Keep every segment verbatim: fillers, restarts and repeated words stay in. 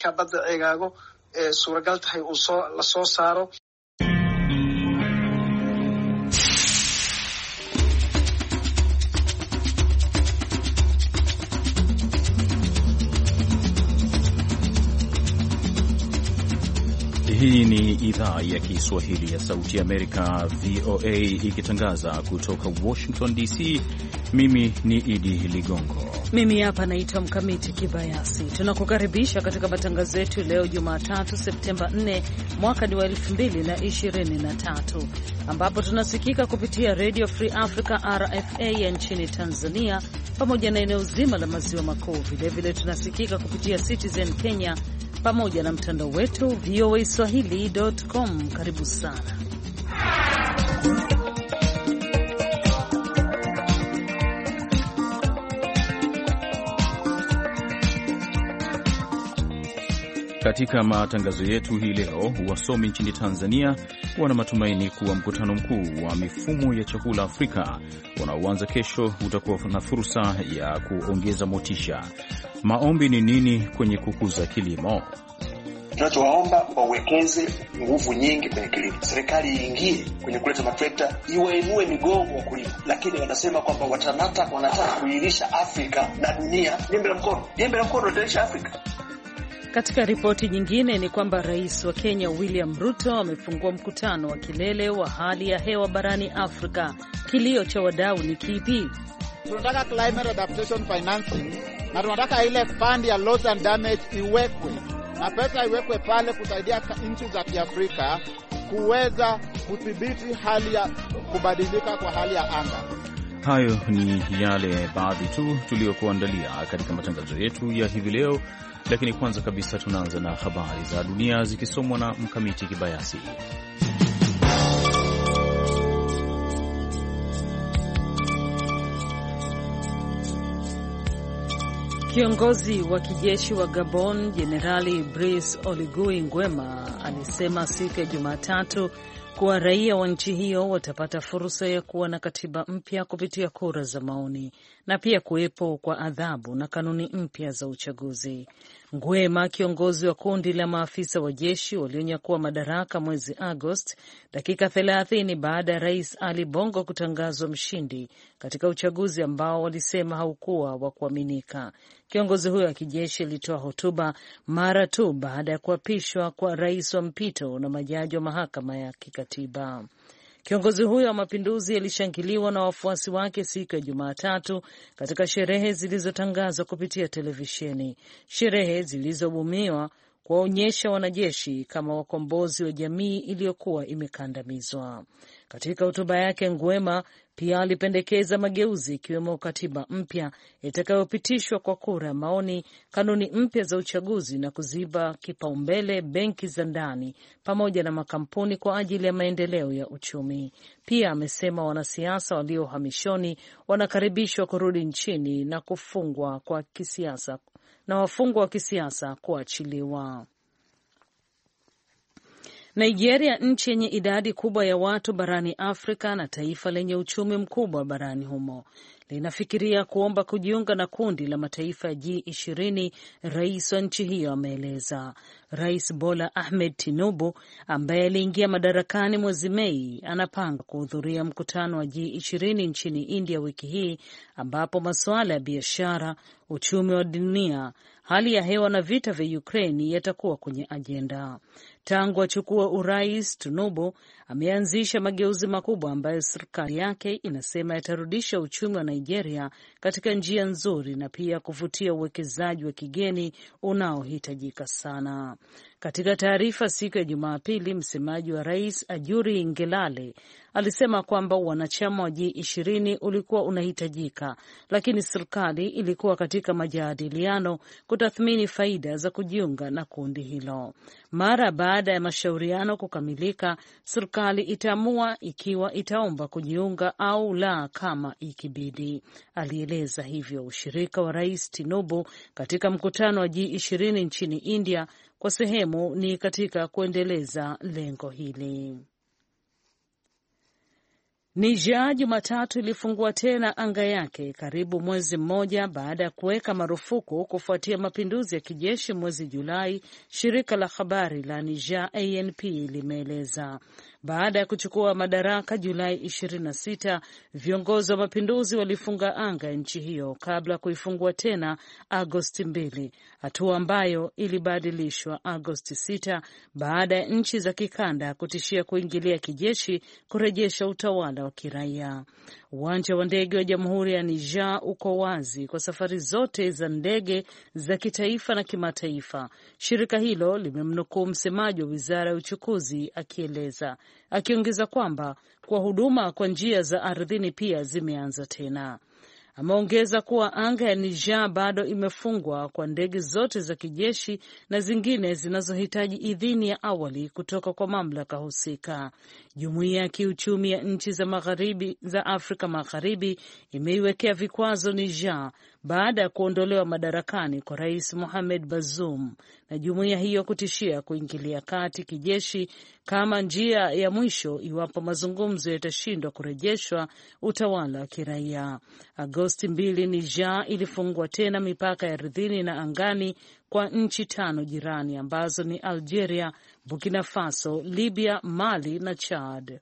ka badda ceegaago ee suuragal tahay uu soo la soo saaro. Hii ni idhaa ya Kiswahili ya Sauti ya Amerika, V O A, ikitangaza kutoka Washington D C. Mimi ni Idi Ligongo. Mimi hapa naitwa Mkamiti Kibayasi. Tunakukaribisha katika matangazo yetu leo Jumatatu Septemba nne mwaka wa elfu mbili na ishirini na tatu, ambapo tunasikika kupitia Radio Free Africa R F A ya nchini Tanzania pamoja na eneo zima la maziwa makuu. Vilevile tunasikika kupitia Citizen Kenya pamoja na mtandao wetu V O A Swahili dot com. Karibu sana. Katika matangazo yetu hii leo, wasomi nchini Tanzania wana matumaini kuwa mkutano mkuu wa mifumo ya chakula Afrika unaoanza kesho utakuwa na fursa ya kuongeza motisha. Maombi ni nini kwenye kukuza kilimo? Tunachowaomba wawekeze nguvu nyingi kwenye kilimo. Serikali iingie kwenye kuleta matrekta, iwainue migongo wa kulima. Lakini wanasema kwamba watanata wanataka kuilisha Afrika na dunia. Jembe la mkono, jembe la mkono litailisha Afrika. Katika ripoti nyingine ni kwamba Rais wa Kenya William Ruto amefungua mkutano wa kilele wa hali ya hewa barani Afrika. Kilio cha wadau ni kipi? Tunataka climate adaptation financing, na tunataka ile fund ya loss and damage iwekwe, na pesa iwekwe pale kusaidia nchi za Kiafrika kuweza kudhibiti hali ya kubadilika kwa hali ya anga. Hayo ni yale baadhi tu tuliyokuandalia katika matangazo yetu ya hivi leo, lakini kwanza kabisa tunaanza na habari za dunia zikisomwa na Mkamiti Kibayasi. Kiongozi wa kijeshi wa Gabon Jenerali Brice Oligui Nguema alisema siku ya Jumatatu kuwa raia wa nchi hiyo watapata fursa ya kuwa na katiba mpya kupitia kura za maoni na pia kuwepo kwa adhabu na kanuni mpya za uchaguzi. Nguema, kiongozi wa kundi la maafisa wa jeshi walionyakua madaraka mwezi Agosti, dakika thelathini baada ya Rais Ali Bongo kutangazwa mshindi katika uchaguzi ambao walisema haukuwa wa kuaminika. Kiongozi huyo wa kijeshi alitoa hotuba mara tu baada ya kuapishwa kwa rais wa mpito na majaji wa mahakama ya kikatiba. Kiongozi huyo wa mapinduzi alishangiliwa na wafuasi wake siku ya Jumatatu katika sherehe zilizotangazwa kupitia televisheni, sherehe zilizobumiwa kuwaonyesha wanajeshi kama wakombozi wa jamii iliyokuwa imekandamizwa. Katika hotuba yake, Nguema pia alipendekeza mageuzi ikiwemo katiba mpya itakayopitishwa kwa kura ya maoni, kanuni mpya za uchaguzi na kuziba kipaumbele benki za ndani pamoja na makampuni kwa ajili ya maendeleo ya uchumi. Pia amesema wanasiasa walio hamishoni wanakaribishwa kurudi nchini na kufungwa kwa kisiasa na wafungwa wa kisiasa kuachiliwa. Nigeria, nchi yenye idadi kubwa ya watu barani Afrika na taifa lenye uchumi mkubwa barani humo, linafikiria kuomba kujiunga na kundi la mataifa ya G ishirini, rais wa nchi hiyo ameeleza. Rais Bola Ahmed Tinubu, ambaye aliingia madarakani mwezi Mei, anapanga kuhudhuria mkutano wa G ishirini nchini India wiki hii, ambapo masuala ya biashara, uchumi wa dunia, hali ya hewa na vita vya Ukraine yatakuwa kwenye ajenda. Tangu achukua urais, Tinubu ameanzisha mageuzi makubwa ambayo serikali yake inasema yatarudisha uchumi wa Nigeria katika njia nzuri na pia kuvutia uwekezaji wa kigeni unaohitajika sana. Katika taarifa siku ya Jumapili, msemaji wa rais Ajuri Ngelale alisema kwamba wanachama wa G ishirini ulikuwa unahitajika, lakini serikali ilikuwa katika majadiliano kutathmini faida za kujiunga na kundi hilo. Mara baada ya mashauriano kukamilika, serikali itaamua ikiwa itaomba kujiunga au la kama ikibidi. Alieleza hivyo ushirika wa rais Tinubu katika mkutano wa G ishirini nchini India kwa sehemu ni katika kuendeleza lengo hili. Niger Jumatatu ilifungua tena anga yake karibu mwezi mmoja baada ya kuweka marufuku kufuatia mapinduzi ya kijeshi mwezi Julai, shirika la habari la Niger A N P limeeleza. Baada ya kuchukua madaraka Julai ishirini na sita, viongozi wa mapinduzi walifunga anga ya nchi hiyo kabla ya kuifungua tena Agosti mbili, hatua ambayo ilibadilishwa Agosti sita baada ya nchi za kikanda kutishia kuingilia kijeshi kurejesha utawala wa kiraia. Uwanja wa ndege wa Jamhuri ya Niger uko wazi kwa safari zote za ndege za kitaifa na kimataifa, shirika hilo limemnukuu msemaji wa Wizara ya Uchukuzi akieleza, akiongeza kwamba kwa huduma kwa njia za ardhini pia zimeanza tena. Ameongeza kuwa anga ya Niger bado imefungwa kwa ndege zote za kijeshi na zingine zinazohitaji idhini ya awali kutoka kwa mamlaka husika. Jumuiya ya kiuchumi ya nchi za magharibi za Afrika Magharibi imeiwekea vikwazo Niger baada ya kuondolewa madarakani kwa Rais Mohamed Bazoum, na jumuiya hiyo kutishia kuingilia kati kijeshi kama njia ya mwisho iwapo mazungumzo yatashindwa kurejeshwa utawala wa kiraia. Agosti mbili, Niger ilifungwa tena mipaka ya ardhini na angani kwa nchi tano jirani ambazo ni Algeria, Burkina Faso, Libya, Mali na Chad.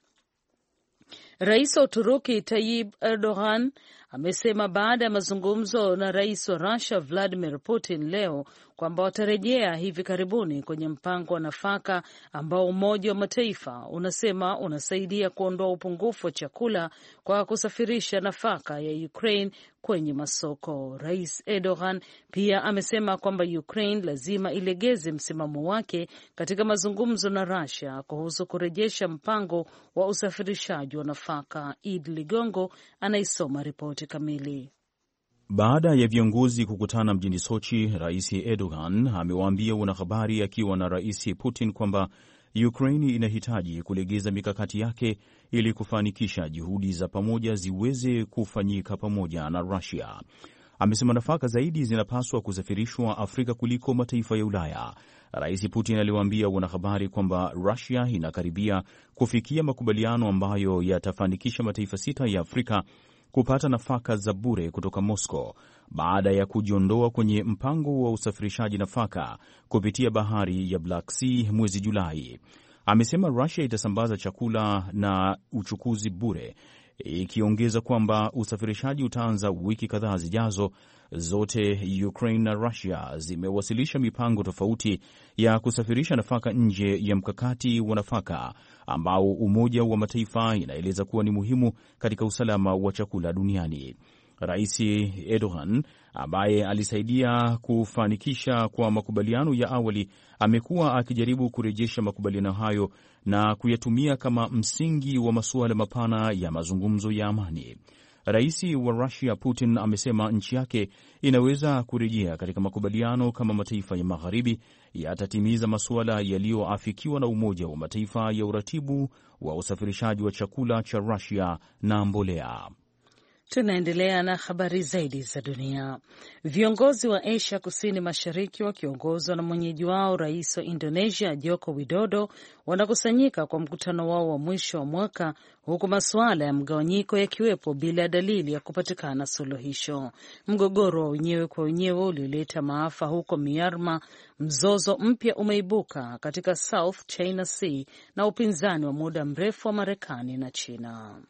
Rais wa Uturuki Tayyip Erdogan amesema baada ya mazungumzo na rais wa Russia Vladimir Putin leo kwamba watarejea hivi karibuni kwenye mpango wa nafaka ambao Umoja wa Mataifa unasema unasaidia kuondoa upungufu wa chakula kwa kusafirisha nafaka ya Ukraine kwenye masoko. Rais Erdogan pia amesema kwamba Ukraine lazima ilegeze msimamo wake katika mazungumzo na Russia kuhusu kurejesha mpango wa usafirishaji wa nafaka. Id Ligongo anaisoma ripoti kamili. Baada ya viongozi kukutana mjini Sochi, Rais Erdogan amewaambia wanahabari akiwa na Rais Putin kwamba Ukraine inahitaji kulegeza mikakati yake ili kufanikisha juhudi za pamoja ziweze kufanyika pamoja na Russia. Amesema nafaka zaidi zinapaswa kusafirishwa Afrika kuliko mataifa ya Ulaya. Rais Putin aliwaambia wanahabari kwamba Russia inakaribia kufikia makubaliano ambayo yatafanikisha mataifa sita ya Afrika kupata nafaka za bure kutoka Moscow baada ya kujiondoa kwenye mpango wa usafirishaji nafaka kupitia bahari ya Black Sea mwezi Julai. Amesema Russia itasambaza chakula na uchukuzi bure, ikiongeza kwamba usafirishaji utaanza wiki kadhaa zijazo. Zote Ukraine na Russia zimewasilisha mipango tofauti ya kusafirisha nafaka nje ya mkakati wa nafaka ambao Umoja wa Mataifa inaeleza kuwa ni muhimu katika usalama wa chakula duniani. Rais Erdogan, ambaye alisaidia kufanikisha kwa makubaliano ya awali, amekuwa akijaribu kurejesha makubaliano hayo na kuyatumia kama msingi wa masuala mapana ya mazungumzo ya amani. Rais wa Russia Putin amesema nchi yake inaweza kurejea katika makubaliano kama mataifa ya magharibi yatatimiza masuala yaliyoafikiwa na Umoja wa Mataifa ya uratibu wa usafirishaji wa chakula cha Russia na mbolea. Tunaendelea na habari zaidi za dunia. Viongozi wa Asia Kusini Mashariki wakiongozwa na mwenyeji wao Rais wa Indonesia Joko Widodo wanakusanyika kwa mkutano wao wa mwisho wa mwaka, huku masuala ya mgawanyiko yakiwepo bila dalili ya kupatikana suluhisho. Mgogoro wa wenyewe kwa wenyewe ulioleta maafa huko Myanmar, mzozo mpya umeibuka katika South China Sea na upinzani wa muda mrefu wa Marekani na China.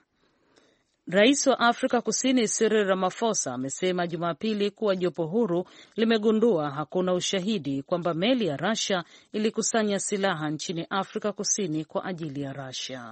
Rais wa Afrika Kusini Cyril Ramaphosa amesema Jumapili kuwa jopo huru limegundua hakuna ushahidi kwamba meli ya Russia ilikusanya silaha nchini Afrika Kusini kwa ajili ya Russia.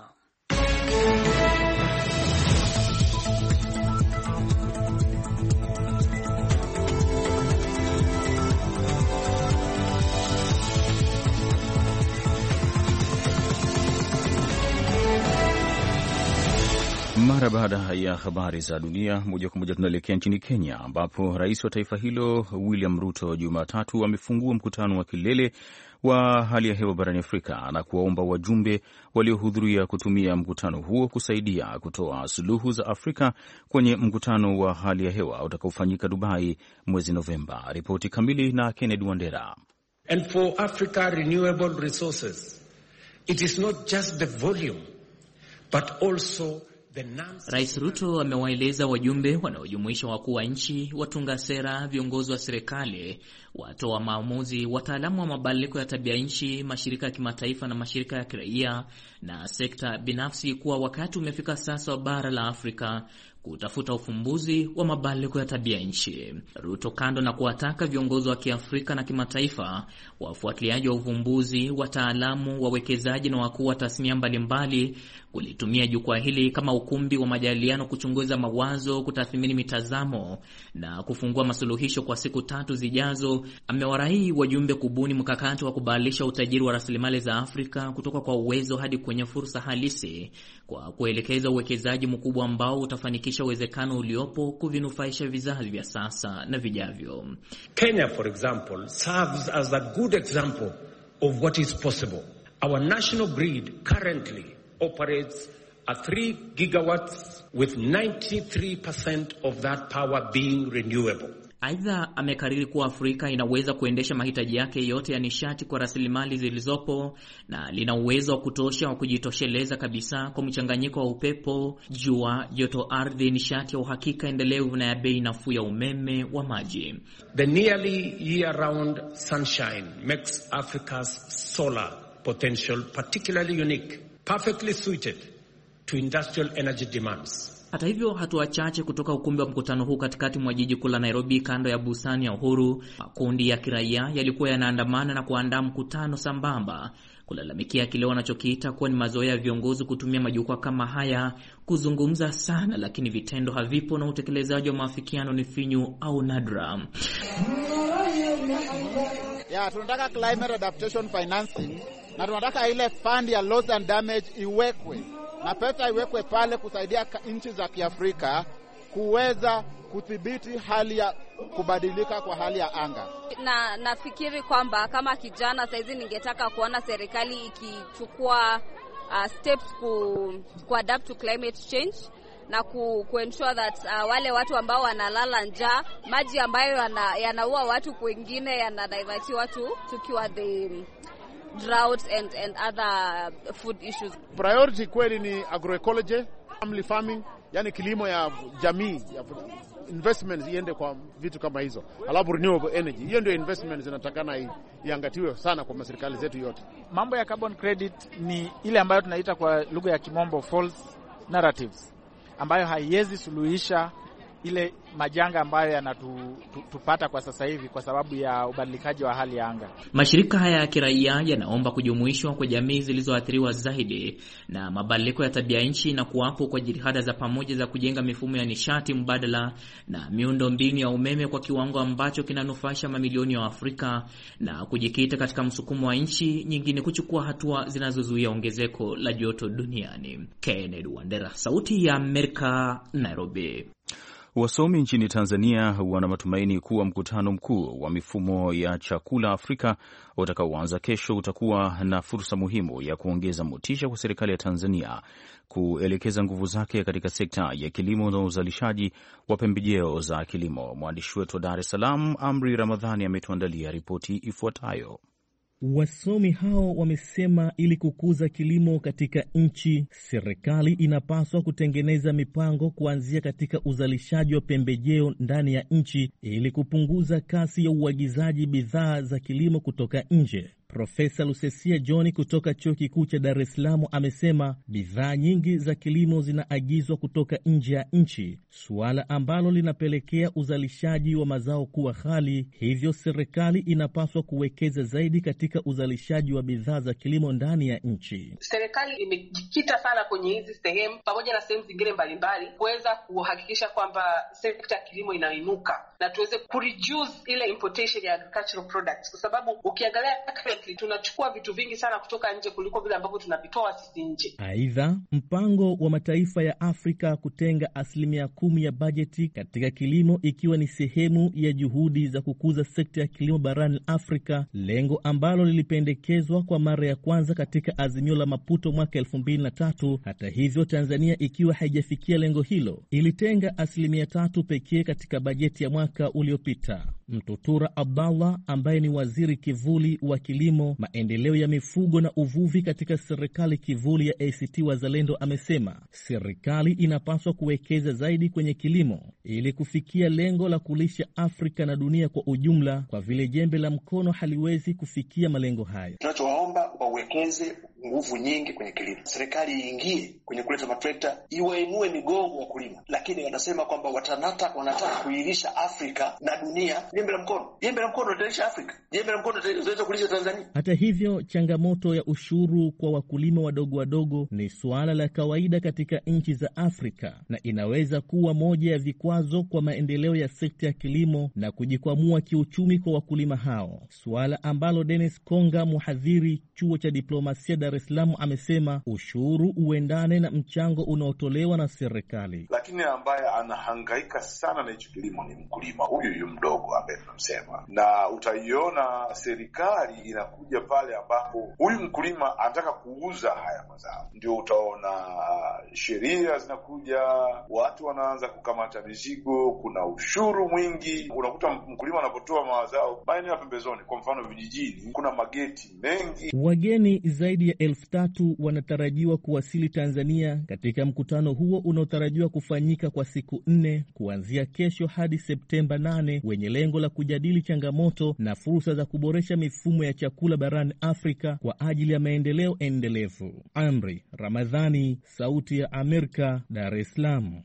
Mara baada ya habari za dunia, moja kwa moja tunaelekea nchini Kenya, ambapo rais wa taifa hilo William Ruto Jumatatu amefungua mkutano wa kilele wa hali ya hewa barani Afrika na kuwaomba wajumbe waliohudhuria kutumia mkutano huo kusaidia kutoa suluhu za Afrika kwenye mkutano wa hali ya hewa utakaofanyika Dubai mwezi Novemba. Ripoti kamili na Kennedy Wandera. And for Africa renewable resources, it is not just the volume but also Rais Ruto amewaeleza wajumbe wanaojumuisha wakuu wa nchi, watunga sera, viongozi wa serikali, watoa maamuzi, wataalamu wa mabadiliko ya tabia nchi, mashirika ya kimataifa na mashirika ya kiraia na sekta binafsi kuwa wakati umefika sasa wa bara la Afrika kutafuta ufumbuzi wa mabadiliko ya tabia nchi. Ruto, kando na kuwataka viongozi wa Kiafrika na kimataifa, wafuatiliaji wa uvumbuzi, wataalamu, wawekezaji na wakuu wa tasnia mbalimbali kulitumia jukwaa hili kama ukumbi wa majadiliano kuchunguza mawazo, kutathmini mitazamo na kufungua masuluhisho kwa siku tatu zijazo, amewarai wajumbe kubuni mkakati wa kubadilisha utajiri wa rasilimali za Afrika kutoka kwa uwezo hadi kwenye fursa halisi kwa kuelekeza uwekezaji mkubwa ambao utafanikisha uwezekano uliopo kuvinufaisha vizazi vya sasa na vijavyo. Kenya, for example, serves as a good example of what is possible. Our national grid currently operates at three gigawatts with ninety-three percent of that power being renewable. Aidha, amekariri kuwa Afrika inaweza kuendesha mahitaji yake yote ya nishati kwa rasilimali zilizopo na lina uwezo wa kutosha wa kujitosheleza kabisa kwa mchanganyiko wa upepo, jua, joto ardhi, nishati ya uhakika endelevu na ya bei nafuu ya umeme wa maji. The nearly year-round sunshine makes Africa's solar potential particularly unique, perfectly suited to industrial energy demands. Hata hivyo, hatua chache kutoka ukumbi wa mkutano huu katikati mwa jiji kuu la Nairobi, kando ya bustani ya Uhuru, makundi ya kiraia yalikuwa yanaandamana na kuandaa mkutano sambamba kulalamikia kile wanachokiita kuwa ni mazoea ya viongozi kutumia majukwaa kama haya kuzungumza sana, lakini vitendo havipo na utekelezaji wa maafikiano ni finyu au nadra. Yeah, tunataka climate adaptation financing na tunataka ile fund ya loss and damage iwekwe. Na pesa iwekwe pale kusaidia nchi za Kiafrika kuweza kudhibiti hali ya kubadilika kwa hali ya anga. Na nafikiri kwamba kama kijana saizi ningetaka kuona serikali ikichukua uh, steps ku, ku adapt to climate change na ku, ku ensure that uh, wale watu ambao wanalala njaa, maji ambayo yana, yanaua watu kwingine yanadivert watu tukiwa the drought and and other food issues. Priority kweli ni agroecology, family farming, yani kilimo ya jamii, ya investments iende kwa vitu kama hizo. Alafu renewable energy, hiyo ndio investments zinatakana iangatiwe sana kwa serikali zetu yote. Mambo ya carbon credit ni ile ambayo tunaita kwa lugha ya kimombo false narratives, ambayo haiwezi suluhisha ile majanga ambayo yanatupata kwa sasa hivi kwa sababu ya ubadilikaji wa hali ya anga. Mashirika haya ya kiraia yanaomba kujumuishwa kwa jamii zilizoathiriwa zaidi na mabadiliko ya tabia nchi na kuwapo kwa jitihada za pamoja za kujenga mifumo ya nishati mbadala na miundo mbinu ya umeme kwa kiwango ambacho kinanufaisha mamilioni ya Afrika na kujikita katika msukumo wa nchi nyingine kuchukua hatua zinazozuia ongezeko la joto duniani. Kennedy Wandera, Sauti ya Amerika, Nairobi. Wasomi nchini Tanzania wana matumaini kuwa mkutano mkuu wa mifumo ya chakula Afrika utakaoanza kesho utakuwa na fursa muhimu ya kuongeza motisha kwa serikali ya Tanzania kuelekeza nguvu zake katika sekta ya kilimo na uzalishaji wa pembejeo za kilimo. Mwandishi wetu wa Dar es Salaam, Amri Ramadhani, ametuandalia ripoti ifuatayo. Wasomi hao wamesema ili kukuza kilimo katika nchi, serikali inapaswa kutengeneza mipango kuanzia katika uzalishaji wa pembejeo ndani ya nchi ili kupunguza kasi ya uagizaji bidhaa za kilimo kutoka nje. Profesa Lusesia John kutoka Chuo Kikuu cha Dar es Salaam amesema bidhaa nyingi za kilimo zinaagizwa kutoka nje ya nchi, suala ambalo linapelekea uzalishaji wa mazao kuwa ghali. Hivyo serikali inapaswa kuwekeza zaidi katika uzalishaji wa bidhaa za kilimo ndani ya nchi. Serikali imejikita sana kwenye hizi sehemu pamoja na sehemu zingine mbalimbali kuweza kuhakikisha kwamba sekta ya kilimo inainuka na tuweze kureduce ile importation ya agricultural products, kwa sababu ukiangalia tunachukua vitu vingi sana kutoka nje kuliko vile ambavyo tunavitoa sisi nje. Aidha, mpango wa mataifa ya Afrika kutenga asilimia kumi ya bajeti katika kilimo ikiwa ni sehemu ya juhudi za kukuza sekta ya kilimo barani Afrika, lengo ambalo lilipendekezwa kwa mara ya kwanza katika azimio la Maputo mwaka elfu mbili na tatu. Hata hivyo, Tanzania ikiwa haijafikia lengo hilo, ilitenga asilimia tatu pekee katika bajeti ya mwaka uliopita. Mtutura Abdallah ambaye ni waziri kivuli wa kilimo kilimo, maendeleo ya mifugo na uvuvi katika serikali kivuli ya A C T Wazalendo amesema serikali inapaswa kuwekeza zaidi kwenye kilimo ili kufikia lengo la kulisha Afrika na dunia kwa ujumla, kwa vile jembe la mkono haliwezi kufikia malengo hayo. Tunachowaomba wawekeze nguvu nyingi kwenye kilimo. Serikali iingie kwenye kuleta matrekta, iwainue migongo wa kulima, lakini wanasema kwamba watanata wanataka kuilisha Afrika na dunia. Jembe la mkono, jembe la mkono litailisha Afrika, jembe la mkono litaweza kulisha Tanzania. Hata hivyo, changamoto ya ushuru kwa wakulima wadogo wadogo ni suala la kawaida katika nchi za Afrika na inaweza kuwa moja ya vikwazo kwa maendeleo ya sekta ya kilimo na kujikwamua kiuchumi kwa wakulima hao, suala ambalo Dennis Konga, mhadhiri chuo cha diplomasia Dar es Salaam, amesema ushuru uendane na mchango unaotolewa na serikali. Lakini ambaye anahangaika sana na hicho kilimo ni mkulima huyu huyu mdogo ambaye tunamsema, na utaiona serikali inakuja pale ambapo huyu mkulima anataka kuuza haya mazao, ndio utaona uh, sheria zinakuja, watu wanaanza kukamata mizigo, kuna ushuru mwingi. Unakuta mkulima anapotoa mazao maeneo ya pembezoni, kwa mfano vijijini, kuna mageti mengi. Wageni zaidi ya elfu tatu wanatarajiwa kuwasili Tanzania katika mkutano huo unaotarajiwa kufanyika kwa siku nne kuanzia kesho hadi Septemba nane, wenye lengo la kujadili changamoto na fursa za kuboresha mifumo ya chakula barani Afrika kwa ajili ya maendeleo endelevu. Amri Ramadhani, Sauti ya Amerika, Dar es Salaam.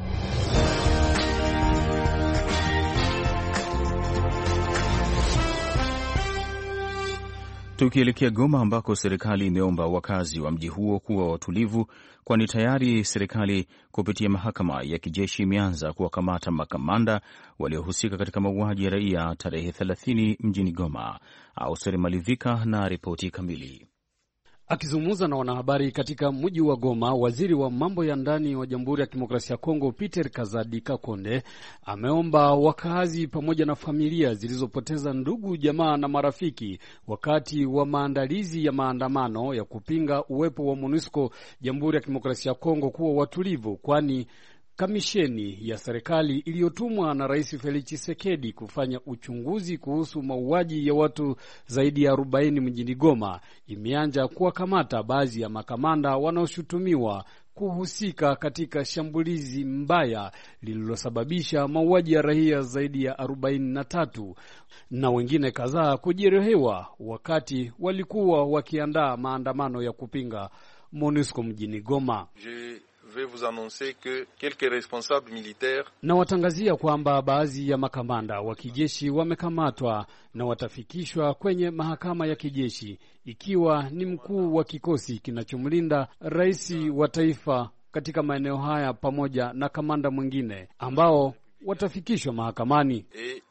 Tukielekea Goma ambako serikali imeomba wakazi wa mji huo kuwa watulivu, kwani tayari serikali kupitia mahakama ya kijeshi imeanza kuwakamata makamanda waliohusika katika mauaji ya raia tarehe thelathini mjini Goma. Auseri Malivika na ripoti kamili. Akizungumza na wanahabari katika mji wa Goma, waziri wa mambo ya ndani wa Jamhuri ya Kidemokrasia ya Kongo Peter Kazadi Kakonde ameomba wakazi pamoja na familia zilizopoteza ndugu, jamaa na marafiki wakati wa maandalizi ya maandamano ya kupinga uwepo wa MONUSCO Jamhuri ya Kidemokrasia ya Kongo kuwa watulivu, kwani kamisheni ya serikali iliyotumwa na Rais Felix Tshisekedi kufanya uchunguzi kuhusu mauaji ya watu zaidi ya arobaini mjini Goma imeanza kuwakamata baadhi ya makamanda wanaoshutumiwa kuhusika katika shambulizi mbaya lililosababisha mauaji ya raia zaidi ya arobaini na tatu na wengine kadhaa kujeruhiwa wakati walikuwa wakiandaa maandamano ya kupinga MONUSCO mjini Goma. Je... vous annoncer que quelques responsables militaires na watangazia kwamba baadhi ya makamanda wa kijeshi wamekamatwa na watafikishwa kwenye mahakama ya kijeshi, ikiwa ni mkuu wa kikosi kinachomlinda rais wa taifa katika maeneo haya pamoja na kamanda mwingine ambao watafikishwa mahakamani.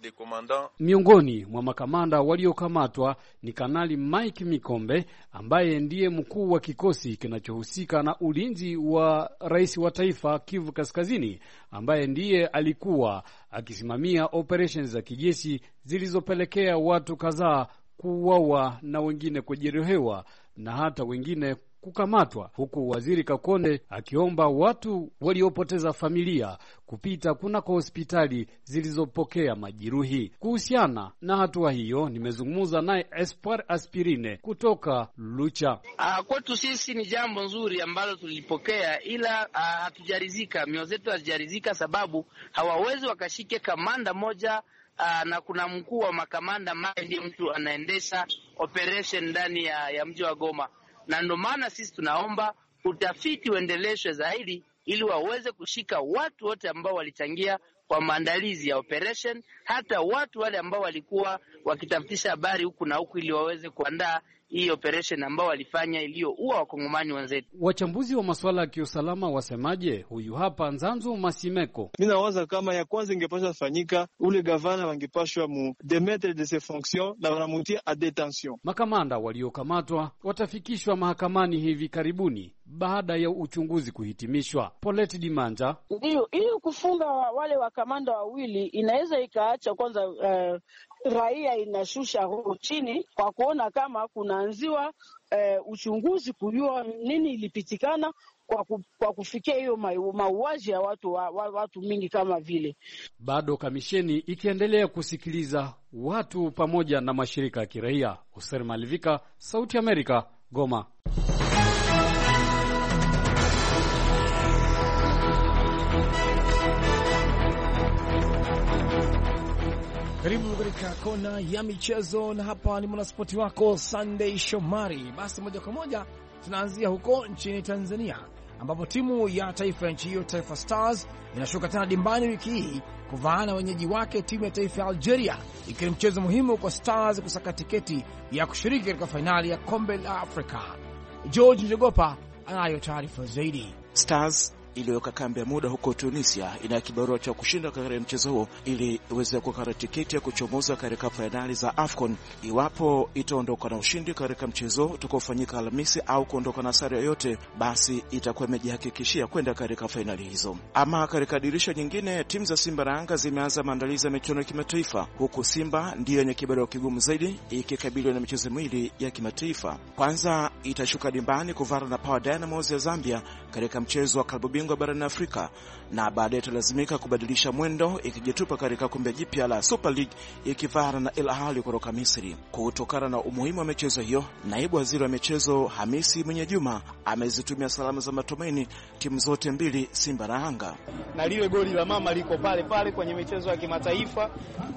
Miongoni mwa makamanda waliokamatwa ni Kanali Mike Mikombe ambaye ndiye mkuu wa kikosi kinachohusika na ulinzi wa rais wa taifa Kivu Kaskazini, ambaye ndiye alikuwa akisimamia operations za kijeshi zilizopelekea watu kadhaa kuuawa na wengine kujeruhiwa na hata wengine kukamatwa, huku waziri Kakonde akiomba watu waliopoteza familia kupita kunako hospitali zilizopokea majeruhi. Kuhusiana na hatua hiyo, nimezungumza naye Espoir Aspirine kutoka Lucha. Uh, kwetu sisi ni jambo nzuri ambalo tulipokea, ila uh, hatujarizika, mioyo zetu hazijarizika, sababu hawawezi wakashike kamanda moja uh, na kuna mkuu wa makamanda ambaye ndiye mtu anaendesha operation ndani ya, ya mji wa Goma. Na ndio maana sisi tunaomba utafiti uendeleshwe zaidi ili waweze kushika watu wote ambao walichangia kwa maandalizi ya operation, hata watu wale ambao walikuwa wakitafutisha habari huku na huku ili waweze kuandaa hii operation ambao walifanya iliyoua wakongomani wenzetu. Wachambuzi wa masuala ya kiusalama wasemaje? Huyu hapa Nzanzu Masimeko. Mimi nawaza kama ya kwanza ingepaswa fanyika, ule gavana wangepashwa mu demettre de ses fonctions na wanamutia a detention. Makamanda waliokamatwa watafikishwa mahakamani hivi karibuni baada ya uchunguzi kuhitimishwa. Paulette Dimanja: ndio ili kufunga wale wakamanda wawili inaweza ikaacha kwanza uh, raia inashusha roho chini kwa kuona kama kunaanziwa uh, uchunguzi kujua nini ilipitikana, kwa, ku, kwa kufikia hiyo mauaji ya watu, wa, wa, watu mingi kama vile. Bado kamisheni ikiendelea kusikiliza watu pamoja na mashirika ya kiraia. Hoser Malivika, Sauti Amerika, Goma. Karibu katika kona ya michezo, na hapa ni mwanaspoti wako Sunday Shomari. Basi moja kwa moja tunaanzia huko nchini Tanzania, ambapo timu ya taifa ya nchi hiyo Taifa Stars inashuka tena dimbani wiki hii kuvaana wenyeji wake timu ya taifa ya Algeria, ikiwa mchezo muhimu kwa Stars kusaka tiketi ya kushiriki katika fainali ya kombe la Afrika. George Njogopa anayo taarifa zaidi. Stars iliyoweka kambi ya muda huko Tunisia ina kibarua cha kushinda katika mchezo huo ili iweze kukata tiketi ya kuchomoza katika fainali za AFCON. Iwapo itaondoka na ushindi katika mchezo utakaofanyika Alhamisi au kuondoka na sare yoyote, basi itakuwa imejihakikishia kwenda katika fainali hizo. Ama katika dirisha nyingine, timu za Simba na Yanga zimeanza maandalizi ya michuano ya kimataifa, huku Simba ndiyo yenye kibarua kigumu zaidi ikikabiliwa na michezo miwili ya kimataifa. Kwanza itashuka dimbani kuvana na Power Dynamos ya Zambia katika mchezo wa klabu bingwa barani Afrika, na baadaye italazimika kubadilisha mwendo ikijitupa katika kombe jipya la Super League ikivara na Al Ahly kutoka Misri. Kutokana na umuhimu wa michezo hiyo, naibu waziri wa michezo Hamisi Mwenye Juma amezitumia salamu za matumaini timu zote mbili, Simba na Yanga. Na lile goli la mama liko pale pale kwenye michezo ya kimataifa,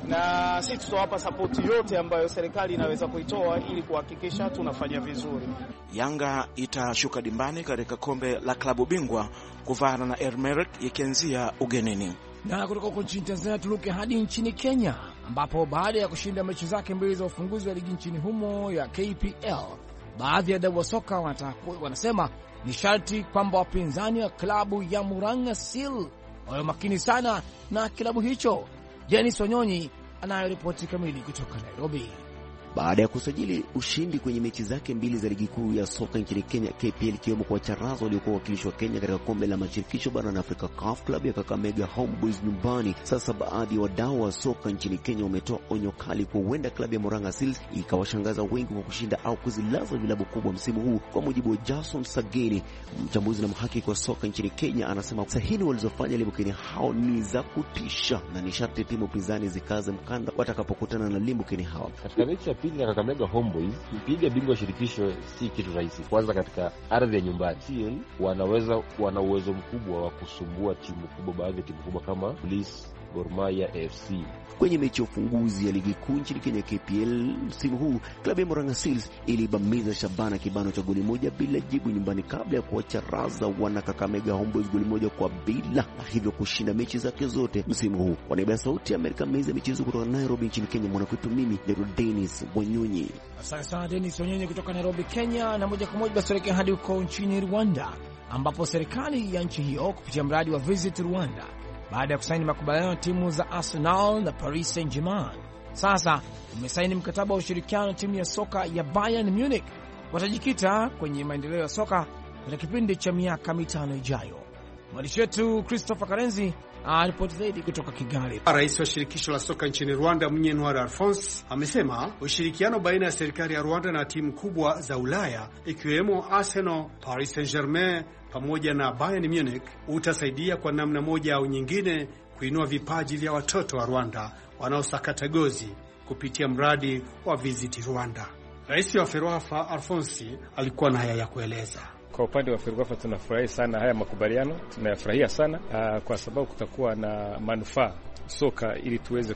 na sisi tutawapa support yote ambayo serikali inaweza kuitoa ili kuhakikisha tunafanya vizuri. Yanga itashuka dimbani katika kombe la klabu bingwa kuvana na Elmerek ikianzia ugenini. Na kutoka huko nchini Tanzania turuke hadi nchini Kenya, ambapo baada ya kushinda mechi zake mbili za ufunguzi wa ligi nchini humo ya K P L, baadhi ya wadau wa soka wanasema ni sharti kwamba wapinzani wa klabu ya Murang'a Seal wawe makini sana na klabu hicho. Dennis Wanyonyi anayoripoti kamili kutoka Nairobi. Baada ya kusajili ushindi kwenye mechi zake mbili za ligi kuu ya soka nchini Kenya K P L, ikiwemo kwa Charazo waliokuwa wakilishi wa Kenya katika kombe la mashirikisho barani Afrika C A F, klabu ya Kakamega Homeboys nyumbani, sasa baadhi ya wadau wa soka nchini Kenya wametoa onyo kali kwa huenda klabu ya Murang'a Seals ikawashangaza wengi kwa kushinda au kuzilaza vilabu kubwa msimu huu. Kwa mujibu wa Jason Sageni, mchambuzi na mhakiki wa soka nchini Kenya, anasema sahini walizofanya Limbu Kenya hao ni za kutisha na ni sharti timu pinzani zikaze mkanda watakapokutana na Limbu Kenya hao. Katika mechi ya pili ya Kakamega Homeboys, kupiga bingwa shirikisho si kitu rahisi. Kwanza katika ardhi ya nyumbani, Seal wanaweza wana uwezo mkubwa wa kusumbua timu kubwa, baadhi ya timu kubwa kama Police, Gor Mahia F C. Kwenye mechi ya ufunguzi ya ligi kuu nchini Kenya K P L msimu huu, klabu ya Murang'a Seals ilibamiza Shabana kibano cha goli moja bila jibu nyumbani kabla ya kuacha raza wana Kakamega Homeboys goli moja kwa bila, na hivyo kushinda mechi zake zote msimu huu. Kwa niaba ya Sauti ya Amerika, meza michezo kutoka Nairobi nchini Kenya, mwanakwetu mimi ni Dennis Wanyonyi. Asante sana Dennis Wanyonyi kutoka Nairobi, Kenya. Na moja kwa moja basi tuelekea hadi huko nchini Rwanda, ambapo serikali ya nchi hiyo kupitia mradi wa Visit Rwanda, baada ya kusaini makubaliano timu za Arsenal na Paris Saint-Germain, sasa imesaini mkataba wa ushirikiano na timu ya soka ya Bayern Munich. Watajikita kwenye maendeleo ya soka katika kipindi cha miaka mitano ijayo. Mwandishi wetu Christopher Karenzi aripoti zaidi kutoka Kigali. Rais wa shirikisho la soka nchini Rwanda, Munyentwari Alphonse, amesema ushirikiano baina ya serikali ya Rwanda na timu kubwa za Ulaya ikiwemo Arsenal, Paris Saint-Germain pamoja na Bayern Munich utasaidia kwa namna moja au nyingine kuinua vipaji vya watoto wa Rwanda wanaosakata gozi kupitia mradi wa Visit Rwanda. Rais wa Ferwafa Alphonse alikuwa na haya ya kueleza. Kwa upande wa Ferwafa tunafurahi sana haya makubaliano, tunayafurahia sana uh, kwa sababu kutakuwa na manufaa soka ili tuweze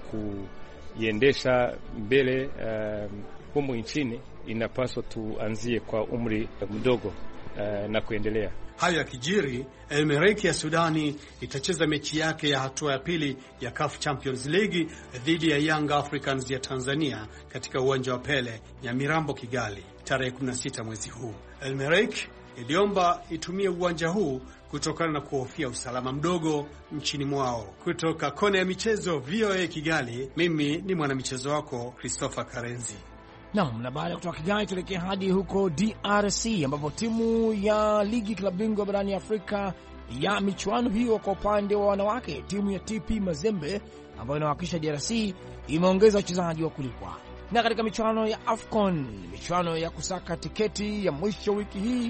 kuiendesha mbele uh, humu nchini. Inapaswa tuanzie kwa umri mdogo uh, na kuendelea. Hayo ya kijiri, Elmerek ya Sudani itacheza mechi yake ya hatua ya pili ya C A F Champions League dhidi ya Young Africans ya Tanzania katika uwanja wa Pele Nyamirambo, Kigali, tarehe kumi na sita mwezi huu. Elmerek iliomba itumie uwanja huu kutokana na kuhofia usalama mdogo nchini mwao. Kutoka kona ya michezo V O A Kigali, mimi ni mwanamichezo wako Christopher Karenzi. Naam, na baada ya kutoka Kigali tuelekea hadi huko D R C, ambapo timu ya ligi klabu bingwa barani Afrika ya michuano hiyo kwa upande wa wanawake, timu ya T P Mazembe ambayo inawakilisha D R C imeongeza wachezaji wa kulipwa. Na katika michuano ya AFCON, michuano ya kusaka tiketi ya mwisho wiki hii,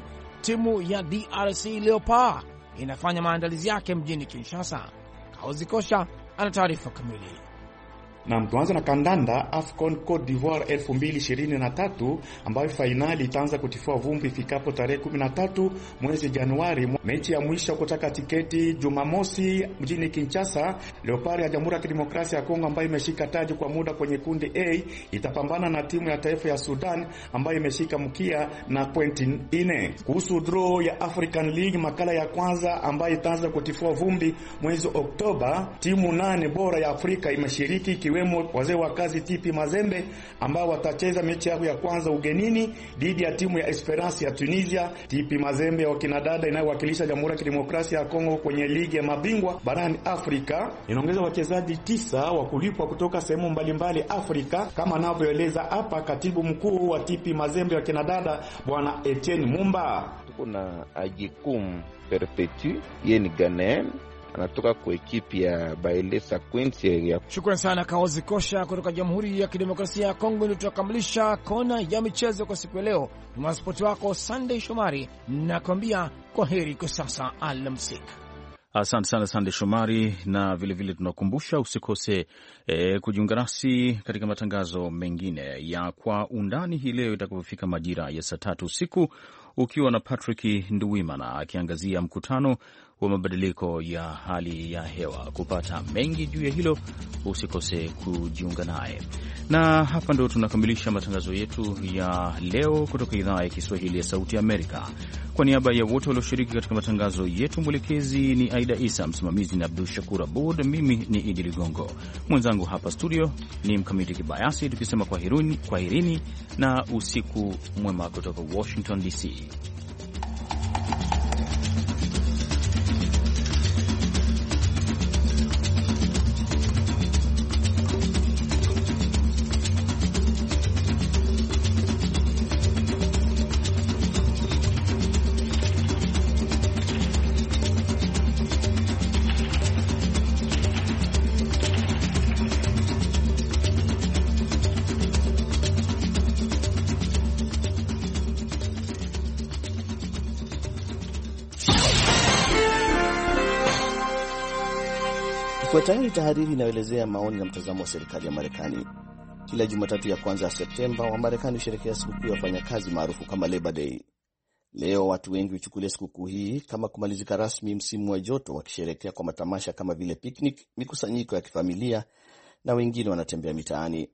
timu ya D R C Leopard inafanya maandalizi yake mjini Kinshasa. Kaozi Kosha ana taarifa kamili. Na tuanze na kandanda. AFCON Cote d'Ivoire elfu mbili ishirini na tatu ambayo fainali itaanza kutifua vumbi ifikapo tarehe kumi na tatu mwezi Januari. Mechi ya mwisho kutaka tiketi Jumamosi mjini Kinshasa. Leopard ya Jamhuri ya Kidemokrasia ya Kongo ambayo imeshika taji kwa muda kwenye kundi A itapambana na timu ya taifa ya Sudan ambayo imeshika mkia na pointi nne. Kuhusu draw ya African League makala ya kwanza ambayo itaanza kutifua vumbi mwezi Oktoba, timu nane bora ya Afrika imeshiriki wemo wazee wa kazi T P Mazembe ambao watacheza mechi yao ya kwanza ugenini dhidi ya timu ya Esperance ya Tunisia. T P Mazembe wa kinadada inayowakilisha Jamhuri ya Kidemokrasia ya Kongo kwenye ligi ya mabingwa barani Afrika inaongeza wachezaji tisa wa kulipwa kutoka sehemu mbalimbali Afrika, kama anavyoeleza hapa katibu mkuu wa T P Mazembe wa kinadada Bwana Etienne Mumba. Tuko na Ajikum Perpetu, yeye ni Ghanaian, anatoka kwa ekipi ya Baelesa Queens ya. Shukrani sana Kaozi Kosha kutoka Jamhuri ya Kidemokrasia ya Kongo. Ndio tutakamilisha kona ya michezo kwa siku ya leo. Ni mwanaspoti wako Sunday Shomari, nakwambia kwaheri kwa sasa, alamsik. Asante sana Sunday Shomari, na vile vile tunakumbusha usikose e, kujiunga nasi katika matangazo mengine ya Kwa Undani hii leo itakapofika majira ya saa tatu usiku, ukiwa na Patrick Nduwimana akiangazia mkutano wa mabadiliko ya hali ya hewa. Kupata mengi juu ya hilo, usikose kujiunga naye. Na hapa ndo tunakamilisha matangazo yetu ya leo kutoka idhaa ya Kiswahili ya Sauti Amerika. Kwa niaba ya wote walioshiriki katika matangazo yetu, mwelekezi ni Aida Isa, msimamizi ni Abdul Shakur Abud, mimi ni Idi Ligongo, mwenzangu hapa studio ni Mkamiti Kibayasi, tukisema kwaherini, kwaherini na usiku mwema kutoka Washington D C. Ifuatayo ni tahariri inayoelezea maoni na mtazamo wa serikali ya Marekani. Kila Jumatatu ya kwanza ya Septemba, wa Marekani husherehekea sikukuu ya wafanyakazi maarufu kama Labor Day. Leo watu wengi huchukulia sikukuu hii kama kumalizika rasmi msimu wa joto, wakisherehekea kwa matamasha kama vile picnic, mikusanyiko ya kifamilia, na wengine wanatembea mitaani.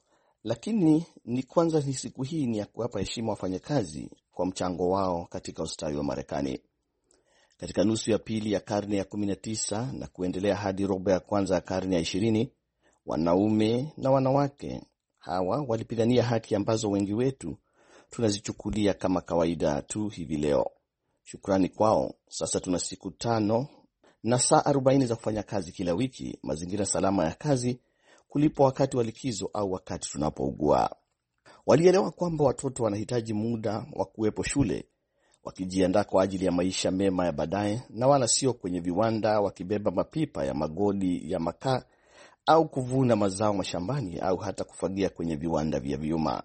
Lakini ni kwanza ni siku hii ni ya kuwapa heshima wafanyakazi kwa mchango wao katika ustawi wa Marekani. Katika nusu ya pili ya karne ya kumi na tisa na kuendelea hadi robo ya kwanza ya karne ya ishirini, wanaume na wanawake hawa walipigania haki ambazo wengi wetu tunazichukulia kama kawaida tu hivi leo. Shukrani kwao, sasa tuna siku tano na saa arobaini za kufanya kazi kila wiki, mazingira salama ya kazi, kulipwa wakati wa likizo au wakati tunapougua. Walielewa kwamba watoto wanahitaji muda wa kuwepo shule, wakijiandaa kwa ajili ya maisha mema ya baadaye, na wala sio kwenye viwanda wakibeba mapipa ya magodi ya makaa au kuvuna mazao mashambani au hata kufagia kwenye viwanda vya vyuma.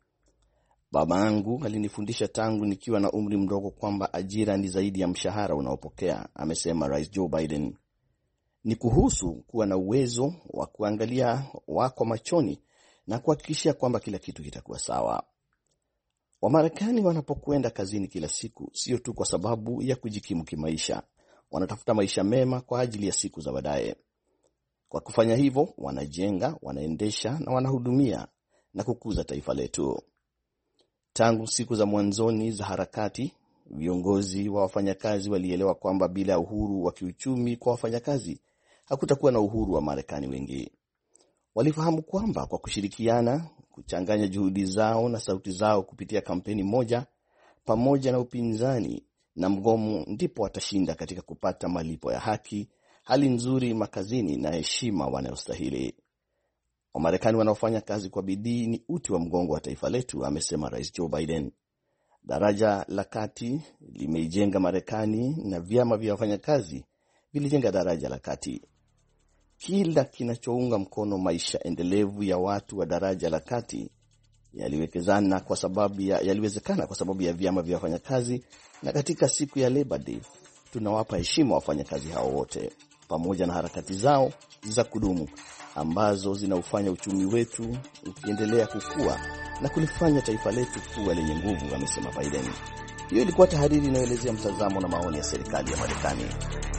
Baba yangu alinifundisha tangu nikiwa na umri mdogo kwamba ajira ni zaidi ya mshahara unaopokea, amesema Rais Joe Biden. Ni kuhusu kuwa na uwezo wa kuangalia wako machoni na kuhakikisha kwamba kila kitu kitakuwa sawa. Wamarekani wanapokwenda kazini kila siku, sio tu kwa sababu ya kujikimu kimaisha, wanatafuta maisha mema kwa ajili ya siku za baadaye. Kwa kufanya hivyo, wanajenga, wanaendesha na wanahudumia na kukuza taifa letu. Tangu siku za mwanzoni za harakati, viongozi wa wafanyakazi walielewa kwamba bila uhuru wa kiuchumi kwa wafanyakazi, hakutakuwa na uhuru wa Marekani wengi. Walifahamu kwamba kwa kushirikiana, kuchanganya juhudi zao na sauti zao kupitia kampeni moja, pamoja na upinzani na mgomo, ndipo watashinda katika kupata malipo ya haki, hali nzuri makazini na heshima wanayostahili. Wamarekani wanaofanya kazi kwa bidii ni uti wa mgongo wa taifa letu, amesema Rais Joe Biden. Daraja la kati limeijenga Marekani na vyama vya wafanyakazi vilijenga daraja la kati. Kila kinachounga mkono maisha endelevu ya watu wa daraja la kati yaliwekezana kwa sababu ya, yaliwezekana kwa sababu ya vyama vya wafanyakazi, na katika siku ya Labor Day tunawapa heshima wafanyakazi hao wote pamoja na harakati zao za kudumu ambazo zinaufanya uchumi wetu ukiendelea kukua na kulifanya taifa letu kuwa lenye nguvu, amesema Biden. Hiyo ilikuwa tahariri inayoelezea mtazamo na maoni ya serikali ya Marekani.